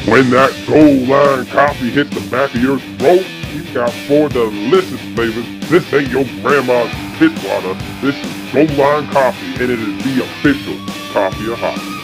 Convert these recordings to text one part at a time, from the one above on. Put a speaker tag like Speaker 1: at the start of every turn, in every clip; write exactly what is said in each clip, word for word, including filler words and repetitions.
Speaker 1: When that gold line coffee hits the back of your throat, we got four delicious flavors. This ain't your grandma's pitwater. This is gold line coffee, and it is the official coffee of hockey.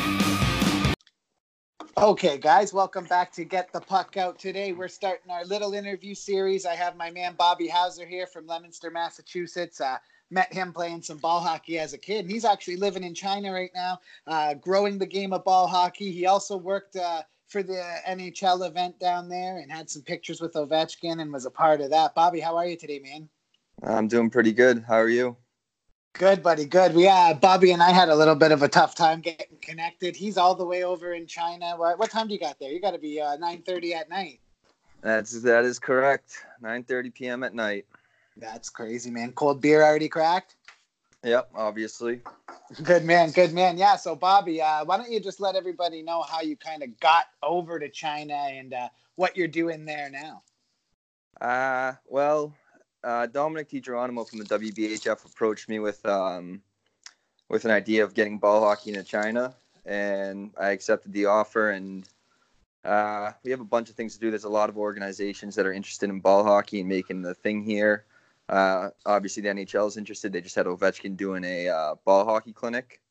Speaker 2: Okay, guys, welcome back to Get the Puck Out. Today, we're starting our little interview series. I have my man Bobby Hauser here from Leominster, Massachusetts. Uh, met him playing some ball hockey as a kid, and he's actually living in China right now, uh, growing the game of ball hockey. He also worked uh, for the N H L event down there and had some pictures with Ovechkin and was a part of that. Bobby, how are you today, man?
Speaker 3: I'm doing pretty good. How are you?
Speaker 2: Good, buddy. Good. We uh, Bobby and I had a little bit of a tough time getting connected. He's all the way over in China. What, what time do you got there? You got to be uh, nine thirty at night.
Speaker 3: That's that is correct. nine thirty p.m. at night.
Speaker 2: That's crazy, man. Cold beer already cracked?
Speaker 3: Yep, obviously.
Speaker 2: Good man. Good man. Yeah. So, Bobby, uh, why don't you just let everybody know how you kind of got over to China and uh, what you're doing there now?
Speaker 3: Uh, well, uh, Dominic DiGeronimo from the W B H F approached me with um, with an idea of getting ball hockey into China, and I accepted the offer. And uh, we have a bunch of things to do. There's a lot of organizations that are interested in ball hockey and making the thing here. Uh, obviously, the N H L is interested. They just had Ovechkin doing a uh, ball hockey clinic,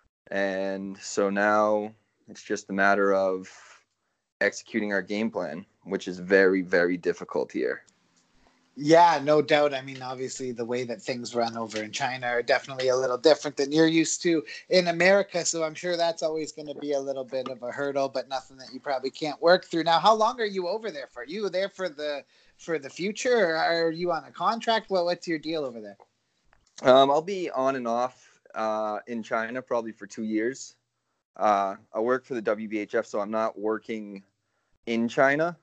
Speaker 3: and so now it's just a matter of executing our game plan, which is very, very difficult here.
Speaker 2: Yeah, no doubt. I mean, obviously, the way that things run over in China are definitely a little different than you're used to in America. So I'm sure that's always going to be a little bit of a hurdle, but nothing that you probably can't work through. Now, how long are you over there for? Are you there for the for the future, or are you on a contract? Well, what's your deal over there?
Speaker 3: Um, I'll be on and off uh, in China probably for two years. Uh, I work for the W B H F, so I'm not working in China.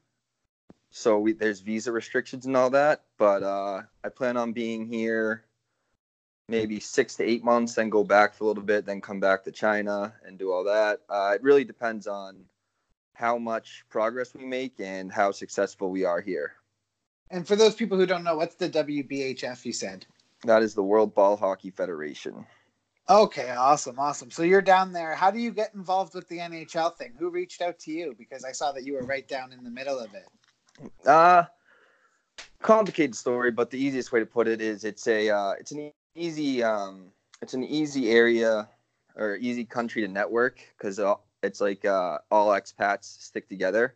Speaker 3: So we, there's visa restrictions and all that, but uh, I plan on being here maybe six to eight months, then go back for a little bit, then come back to China and do all that. Uh, it really depends on how much progress we make and how successful we are here.
Speaker 2: And for those people who don't know, what's the W B H F, you said?
Speaker 3: That is the World Ball Hockey Federation.
Speaker 2: Okay, awesome, awesome. So you're down there. How do you get involved with the N H L thing? Who reached out to you? Because I saw that you were right down in the middle of it.
Speaker 3: Uh, complicated story, but the easiest way to put it is it's a uh, it's an easy um, it's an easy area or easy country to network because it's like uh, all expats stick together.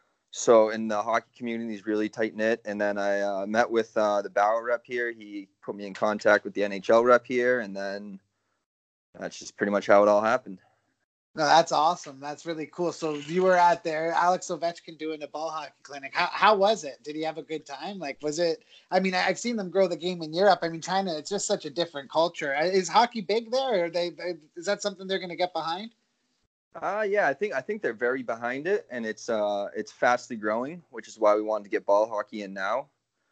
Speaker 3: So in the hockey community is really tight knit. And then I uh, met with uh, the Bauer rep here. He put me in contact with the N H L rep here, and then that's just pretty much how it all happened.
Speaker 2: No, that's awesome. That's really cool. So you were out there, Alex Ovechkin doing a ball hockey clinic. How how was it? Did he have a good time? Like, was it? I mean, I've seen them grow the game in Europe. I mean, China, it's just such a different culture. Is hockey big there? Or are they, they is that something they're going to get behind?
Speaker 3: Uh yeah, I think I think they're very behind it, and it's uh it's fastly growing, which is why we wanted to get ball hockey in now.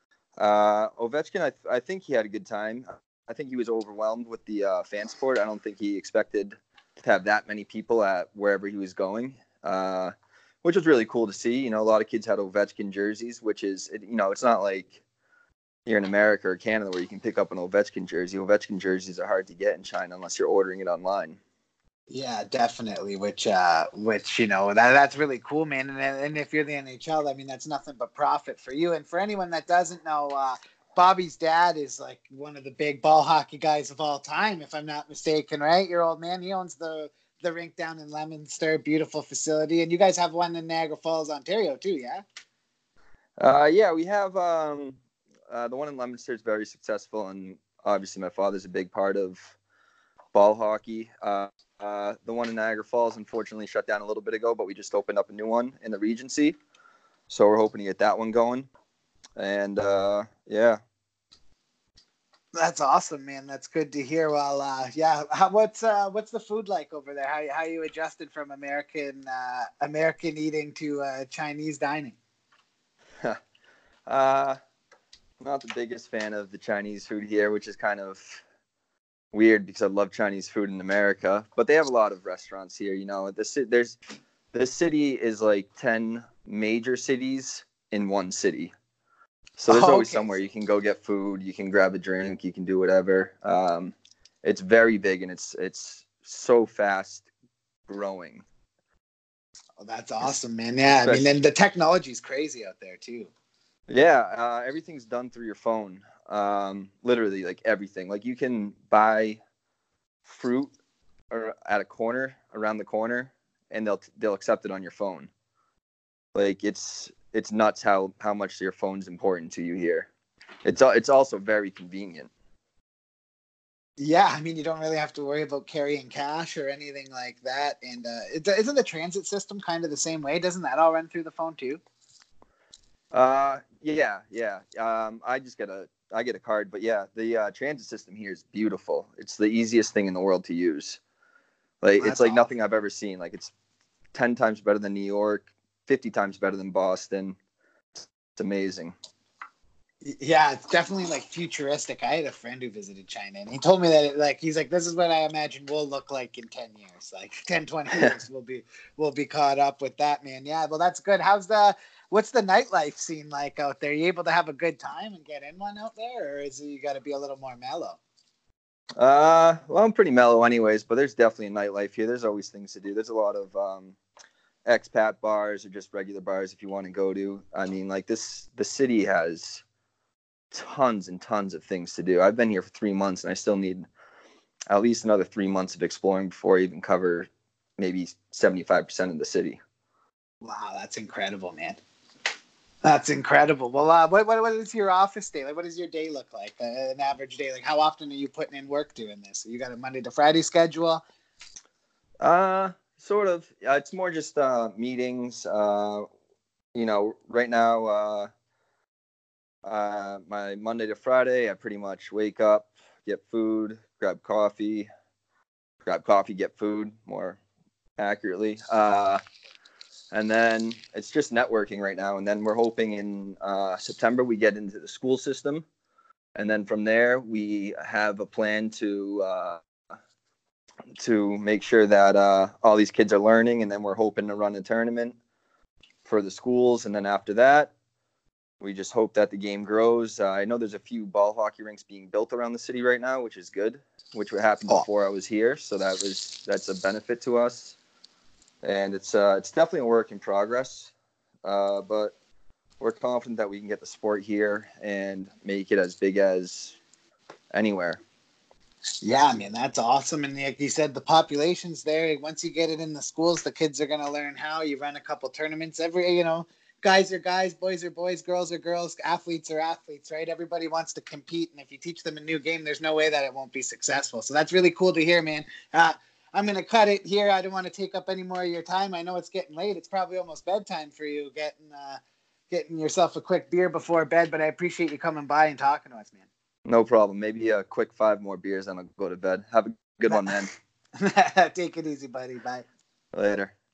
Speaker 3: Uh, Ovechkin, I th- I think he had a good time. I think he was overwhelmed with the uh, fan support. I don't think he expected to have that many people at wherever he was going, uh, which was really cool to see. You know, a lot of kids had Ovechkin jerseys, which is, you know, it's not like here in America or Canada where you can pick up an Ovechkin jersey. Ovechkin jerseys are hard to get in China unless you're ordering it online.
Speaker 2: Yeah, definitely. Which, uh, which you know, that that's really cool, man. And and if you're the N H L, I mean, that's nothing but profit for you. And for anyone that doesn't know, uh, Bobby's dad is like one of the big ball hockey guys of all time, if I'm not mistaken, right? Your old man, he owns the the rink down in Leominster, beautiful facility, and you guys have one in Niagara Falls, Ontario, too, yeah?
Speaker 3: Uh, yeah, we have um, uh, the one in Leominster is very successful, and obviously my father's a big part of ball hockey. Uh, uh, the one in Niagara Falls unfortunately shut down a little bit ago, but we just opened up a new one in the Regency, so we're hoping to get that one going. And uh, yeah,
Speaker 2: that's awesome, man. That's good to hear. Well, uh, yeah, how, what's uh, what's the food like over there? How how you adjusted from American uh, American eating to uh, Chinese dining?
Speaker 3: uh, not the biggest fan of the Chinese food here, which is kind of weird because I love Chinese food in America, but they have a lot of restaurants here. You know, the there's the city is like ten major cities in one city, so there's
Speaker 2: oh,
Speaker 3: always
Speaker 2: okay.
Speaker 3: somewhere you can go get food, you can grab a drink, you can do whatever. Um, it's very big and it's it's so fast growing.
Speaker 2: Oh, that's awesome, man. Yeah, I mean, then the technology is crazy out there too.
Speaker 3: Yeah, uh, everything's done through your phone. Um, literally, like everything. Like you can buy fruit or at a corner around the corner, and they'll they'll accept it on your phone. Like it's it's nuts how how much your phone's important to you here. It's it's also very convenient.
Speaker 2: Yeah, I mean, you don't really have to worry about carrying cash or anything like that. And uh, it, isn't the transit system kind of the same way? Doesn't that all run through the phone too?
Speaker 3: Uh, yeah, yeah. Um, I just get a I get a card, but yeah, the uh, transit system here is beautiful. It's the easiest thing in the world to use. Like
Speaker 2: That's
Speaker 3: it's like
Speaker 2: awesome.
Speaker 3: nothing I've ever seen. Like it's ten times better than New York, fifty times better than Boston. It's amazing.
Speaker 2: Yeah, it's definitely like futuristic. I had a friend who visited China, and he told me that it, like he's like, this is what I imagine we'll look like in ten years. Like ten, twenty years, we'll be we'll be caught up with that, man. Yeah, well, that's good. How's the what's the nightlife scene like out there? Are you able to have a good time and get in one out there, or is it, you got to be a little more mellow?
Speaker 3: Uh, well, I'm pretty mellow anyways, but there's definitely a nightlife here. There's always things to do. There's a lot of um, expat bars or just regular bars if you want to go to. I mean, like this, the city has tons and tons of things to do. I've been here for three months and I still need at least another three months of exploring before I even cover maybe seventy-five percent of the city.
Speaker 2: Wow, that's incredible, man. That's incredible. Well, uh, what, what what is your office day like? What does your day look like? Uh, an average day, like how often are you putting in work doing this? You got a Monday to Friday schedule?
Speaker 3: Uh, sort of. Uh, it's more just uh, meetings. Uh, you know, right now, uh, uh, my Monday to Friday, I pretty much wake up, get food, grab coffee, grab coffee, get food, more accurately. Uh, and then it's just networking right now. And then we're hoping in uh, September we get into the school system. And then from there, we have a plan to uh, to make sure that uh, all these kids are learning. And then we're hoping to run a tournament for the schools. And then after that, we just hope that the game grows. Uh, I know there's a few ball hockey rinks being built around the city right now, which is good, which happened before I was here. So that was that's a benefit to us. And it's uh, it's definitely a work in progress, uh, but we're confident that we can get the sport here and make it as big as anywhere.
Speaker 2: Yeah, man, that's awesome. And like you said, the population's there. Once you get it in the schools, the kids are going to learn how. You run a couple tournaments every, you know, guys are guys, boys are boys, girls are girls, athletes are athletes, right? Everybody wants to compete. And if you teach them a new game, there's no way that it won't be successful. So that's really cool to hear, man. Uh, I'm going to cut it here. I don't want to take up any more of your time. I know it's getting late. It's probably almost bedtime for you, getting uh, getting yourself a quick beer before bed. But I appreciate you coming by and talking to us, man.
Speaker 3: No problem. Maybe a quick five more beers and I'll go to bed. Have a good one, man.
Speaker 2: Take it easy, buddy. Bye.
Speaker 3: Later.